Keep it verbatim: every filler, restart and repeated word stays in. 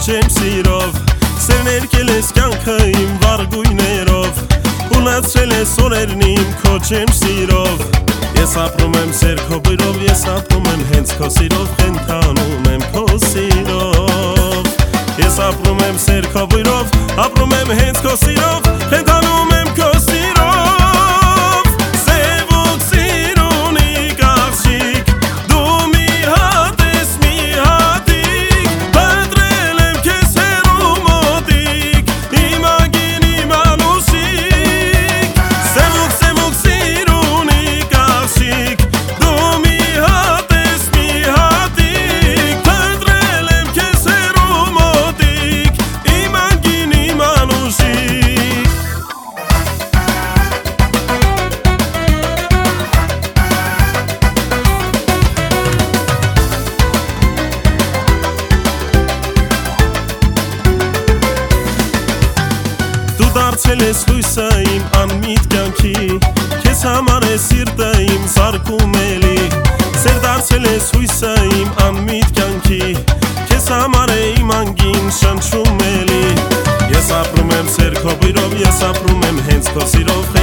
քոչեմ սիրով Սերն երկել ես կյանքը իմ վարգույներով Ունացրել ես օրերն իմ քոչեմ սիրով Ես ապրում եմ սեր քո բույրով Ես ապրում եմ հենց քո սիրով Խենթանում եմ քո սիրով Ես ապրում եմ սեր քո բույրով Ապրում եմ հենց քո սիրով Խենթանում եմ քո սիրով Սևուկ սիրունիկ աղջիկ Դու մի հատ ես մի հատիկ Փնտրել եմ քեզ հեռու մոտիկ Իմ ագին իմ անուշիկ Սևուկ սևուկ սիրունիկ աղջիկ Դու մի հատ ես մի հատիկ Փնտրել եմ քեզ հեռու մոտիկ Իմ ագին իմ անուշիկ Դու դարձել ես լույսը իմ անմիտ կյանքի Քեզ համար է սիրտը իմ զարկում էլի Սեր դարձել ես հույսը իմ անմիտ կյանքի Քեզ համար է իմ անգին շնչում էլի Ես ապրում եմ սեր քո բույրով Ես ապրում եմ հենց քո սիրով